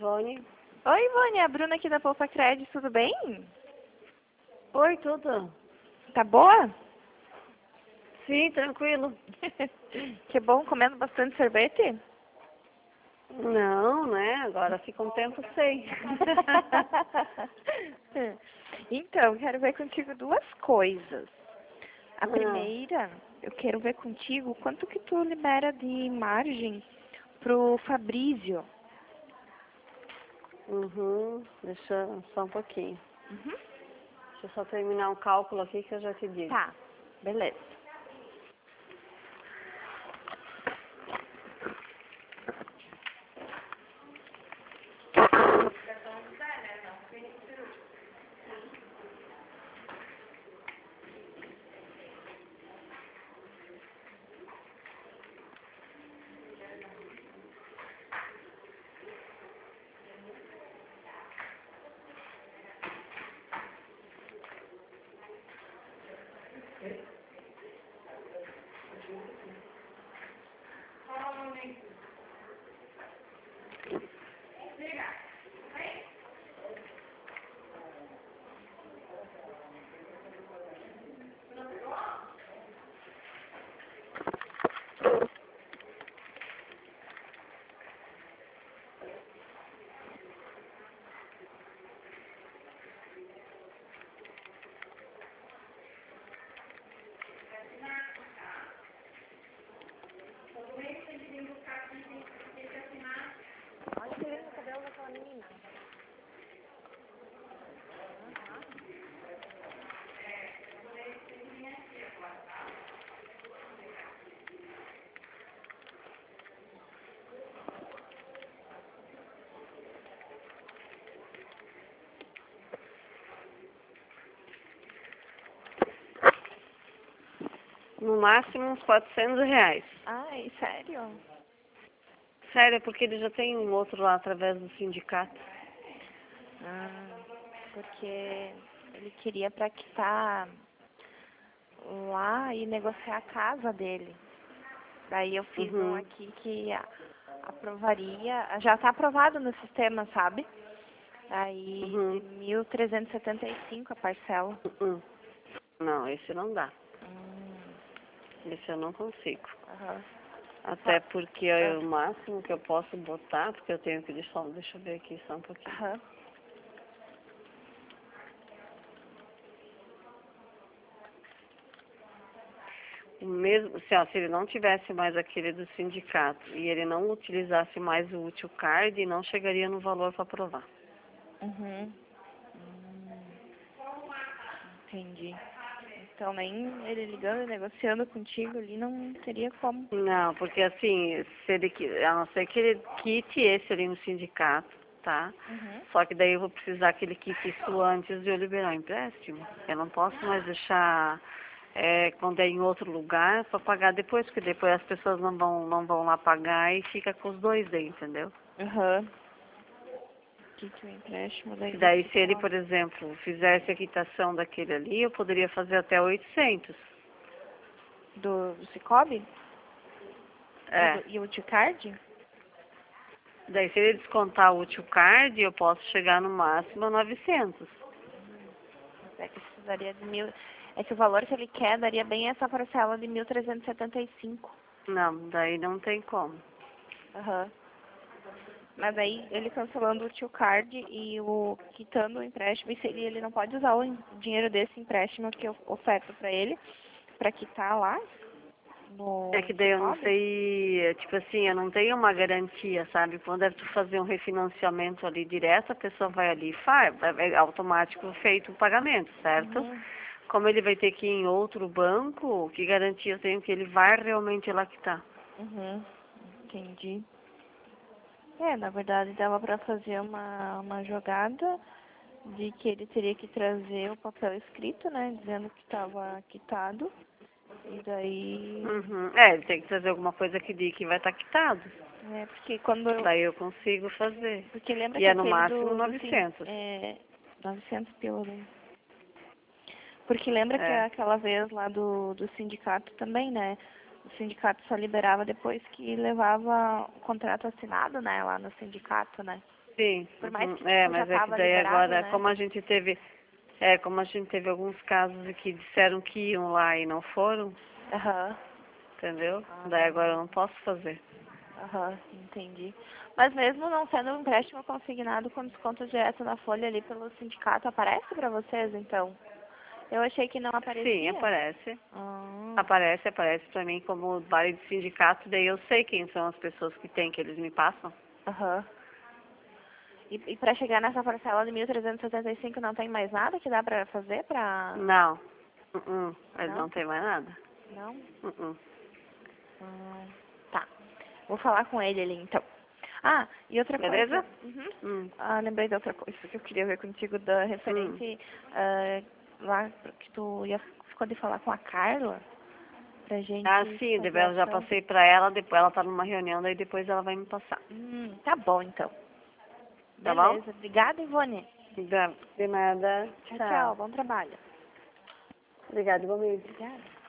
Ivone. Oi, Ivone, a Bruna aqui da Poupa Cred, tudo bem? Oi, tudo? Tá boa? Sim, tranquilo. Que bom, comendo bastante sorvete? Não, né? Agora fica um tempo sem. Então, quero ver contigo duas coisas. A Ah, primeira, eu quero ver contigo quanto que tu libera de margem pro Fabrício. Deixa só um pouquinho. Uhum. Deixa eu só terminar um cálculo aqui que eu já te digo. Tá, beleza. Olha que lindo o cabelo daquela menina. No máximo uns R$ 400. Ai, sério? Sério, é porque ele já tem um outro lá através do sindicato. Ah, porque ele queria pra quitar lá e negociar a casa dele. Daí eu fiz um Uhum. aqui que aprovaria, já tá aprovado no sistema, sabe? Aí de Uhum. 1.375 a parcela. Uhum. Não, esse não dá. Hum, Esse eu não consigo. aham. Até porque Ah, é o máximo que eu posso botar, porque eu tenho que deixa eu ver aqui só um pouquinho. aham. O mesmo, se ele não tivesse mais aquele do sindicato e ele não utilizasse mais o útil card, não chegaria no valor para aprovar. Uhum. Entendi. Então nem ele ligando e negociando contigo ali não teria como. Não, porque assim, se ele, a não ser que ele quite esse ali no sindicato, tá? Uhum. Só que daí eu vou precisar que ele quite isso antes de eu liberar o empréstimo. Eu não posso mais deixar quando é em outro lugar para pagar depois, porque depois as pessoas não vão lá pagar e fica com os dois aí, entendeu? Aham. Que o empréstimo daí E do daí se ele, Cicobi. por exemplo, fizesse a quitação daquele ali, eu poderia fazer até 800. Do Cicobi? É. E o Uticard? Daí se ele descontar o útil card, eu posso chegar no máximo a 900. É que precisaria de mil. É que o valor que ele quer daria bem essa parcela de 1.375. Não, daí não tem como. Aham. Mas aí ele cancelando o tio card e o quitando o empréstimo, e se ele não pode usar o dinheiro desse empréstimo que eu oferto pra ele pra quitar lá É no que daí eu não Cicobi. sei, tipo assim, eu não tenho uma garantia, sabe? Quando é tu fazer um refinanciamento ali direto, a pessoa vai ali e faz, é automático feito o pagamento, certo? Uhum. Como ele vai ter que ir em outro banco, que garantia eu tenho que ele vai realmente lá quitar? Uhum. Entendi. É, na verdade dava pra fazer uma jogada de que ele teria que trazer o papel escrito, né, dizendo que estava quitado. E daí, Uhum. É, ele tem que trazer alguma coisa que diga que vai estar quitado. porque quando eu, Daí eu consigo fazer. porque lembra E que é no aquele máximo do sim, 900. 900 pila daí. Porque lembra que É. aquela vez lá do sindicato também, né? O sindicato só liberava depois que levava o contrato assinado, né, lá no sindicato, né? Sim. Por mais que É, tipo, já mas é que estava daí liberado, agora, né? como a gente teve alguns casos que disseram que iam lá e não foram, Aham. entendeu? Ah, Daí agora eu não posso fazer. aham, entendi. Mas mesmo não sendo um empréstimo consignado com desconto direto na folha ali pelo sindicato, aparece pra vocês, então? Eu achei que não Sim, aparecia. aparece. Ah, Aparece pra mim como vale de sindicato, daí eu sei quem são as pessoas que tem, que eles me passam. aham. E pra chegar nessa parcela de 1.375 não tem mais nada que dá pra fazer pra... Não. Eles Não? não tem mais nada. Não? Uh-uh. Ah, tá. Vou falar com ele ali, então. Ah, e outra coisa. Beleza? Uhum. Hum. Ah, lembrei de outra coisa que eu queria ver contigo da referente lá que tu ia ficou de falar com a Carla pra Ah, gente sim, fazer depois a eu já ação. passei pra ela, depois ela tá numa reunião, daí depois ela vai me passar. Tá bom então. Tá bom? Beleza. Obrigada, Ivone. De nada. Tchau, tchau. Tchau. Bom trabalho. Obrigada, igualmente. Obrigada.